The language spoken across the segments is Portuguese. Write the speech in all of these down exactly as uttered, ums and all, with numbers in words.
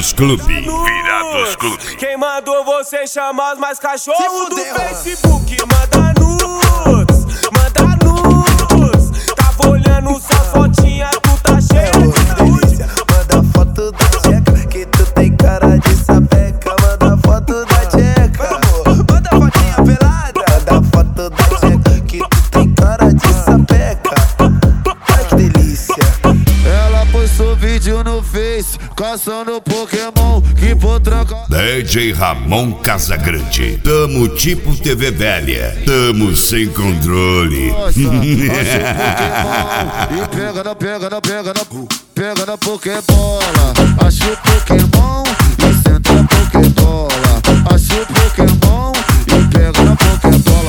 Virados Clube. Virados Clube. Quem mandou você chamar os mais cachorros do Facebook? Manda nudes, manda nudes. Tava olhando sua fotinha, tu tá cheia de nudes. Manda foto da tcheca, que tu tem cara de sapeca. Manda foto da tcheca, manda fotinha pelada. Manda foto da tcheca, que tu tem cara de sapeca. Ai que delícia. Ela postou vídeo no Face, caçando Pokémon que por tranca. D J Ramon Casagrande. Tamo tipo T V velha. Tamo sem controle. Nossa, e pega na, pega na, pega na, pega na Pokébola. Acho o Pokémon e senta na Pokébola. Acho o Pokémon e pega na Pokébola.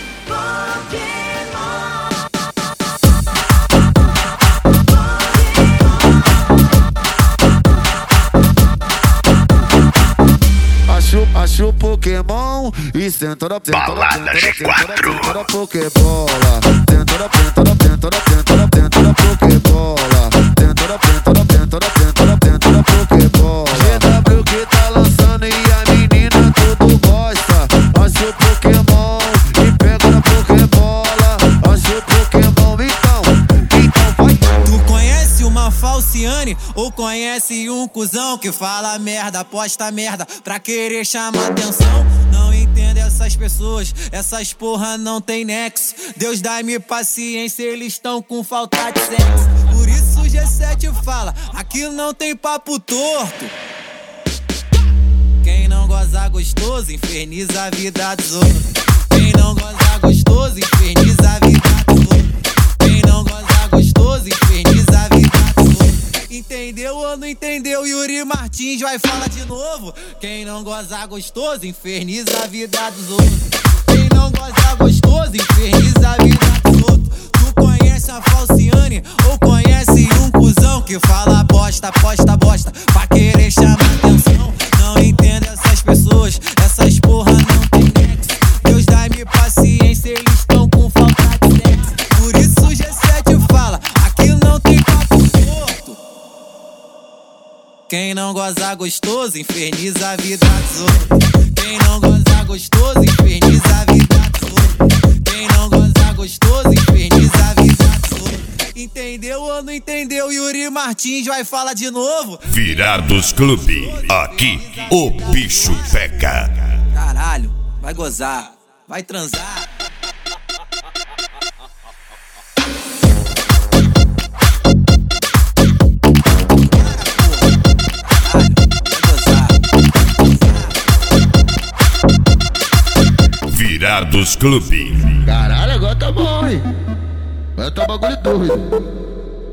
Acho o Pokémon e senta na Balada G quatro. Tenta na Pokébola. Tenta na, tenta na, tenta na, tenta na, tenta na Pokébola. Tenta na, tenta na, tenta na, tenta na, tenta na Pokébola. G W que tá lançando e a menina tudo gosta. Acho o Pokémon e pega na Pokébola. Acho o Pokémon, então, então vai. Tu conhece uma falciane ou conhece um cuzão que fala merda, posta merda pra querer chamar atenção? Não entendo essas pessoas, essas porra não tem nexo. Deus dá-me paciência, eles estão com falta de sexo. Por isso o G sete fala, aqui não tem papo torto. Quem não goza gostoso, inferniza a vida dos outros. Quem não goza gostoso, inferniza a vida dos outros. Quem não goza gostoso, inferniza a vida dos outros. Entendeu ou não entendeu? Yuri Martins vai falar de novo. Quem não goza gostoso, inferniza a vida dos outros. Quem não goza gostoso, inferniza a vida dos outros. Tu conhece a falciane ou conhece um cuzão que fala bosta, posta, bosta pra querer chamar atenção? Não entendo essas pessoas, essas porra não tem nexo. Deus dá-me paciência, eles estão com falta de sexo. Por isso o G sete fala, aqui não tem papo torto. Quem não goza gostoso, inferniza a vida dos outros. Quem não goza gostoso, inferniza a vida dos outros. Quem não goza gostoso, inferniza a vida dos outros. Entendeu ou não entendeu? Yuri Martins vai falar de novo. Virados Clube. Aqui o bicho pega. Caralho, vai gozar, vai transar. Virados Clube. Caralho, agora tá bom, hein? Agora tá bagulho doido.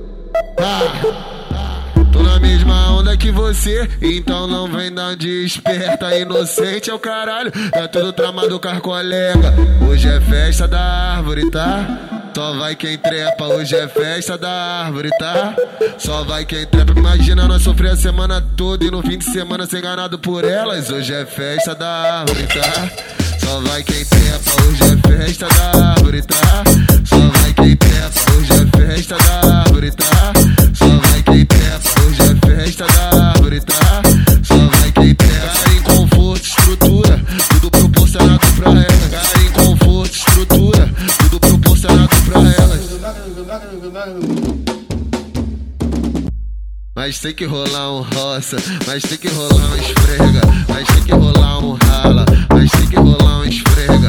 Ah, tô na mesma onda que você, então não vem dar de esperta. Inocente é o caralho, é tudo tramado com as colega. Hoje é festa da árvore, tá? Só vai quem trepa, hoje é festa da árvore, tá? Só vai quem trepa. Imagina nós sofrer a semana toda e no fim de semana ser enganado por elas. Hoje é festa da árvore, tá? Só vai quem trepa, hoje é festa da árvore, tá? Só vai quem trepa, hoje é festa da árvore, tá? Só vai quem trepa, hoje é festa da árvore, tá? Só vai quem trepa. Cara em conforto, estrutura, tudo proporcionado pra ela. Cara em conforto, estrutura, tudo proporcionado pra elas. Mas tem que rolar um roça, mas tem que rolar um esfrega, mas tem que rolar um rala, mas tem que rolar um esfrega.